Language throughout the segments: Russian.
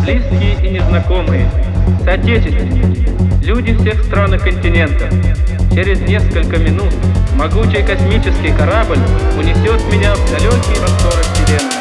близкие и незнакомые, соотечественники, люди всех стран и континентов. Через несколько минут могучий космический корабль унесет меня в далекие просторы Вселенной.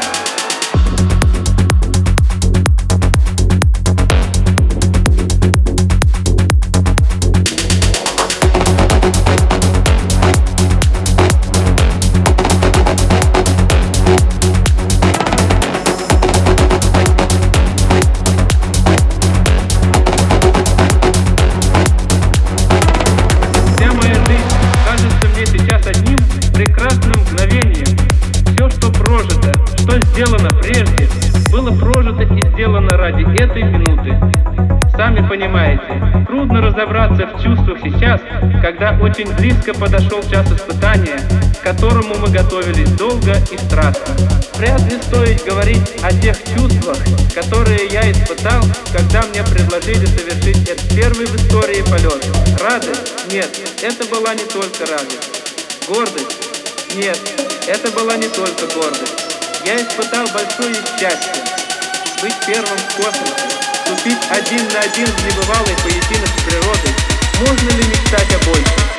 Прекрасным мгновением. Все, что прожито, что сделано прежде, было прожито и сделано ради этой минуты. Сами понимаете, трудно разобраться в чувствах сейчас, когда очень близко подошел час испытания, к которому мы готовились долго и страстно. Вряд ли стоит говорить о тех чувствах, которые я испытал, когда мне предложили совершить этот первый в истории полет. Радость? Нет, это была не только радость. Гордость? Нет, это была не только гордость. Я испытал большое счастье быть первым в космосе, вступить один на один в небывалый поединок с природой. Можно ли мечтать о большем?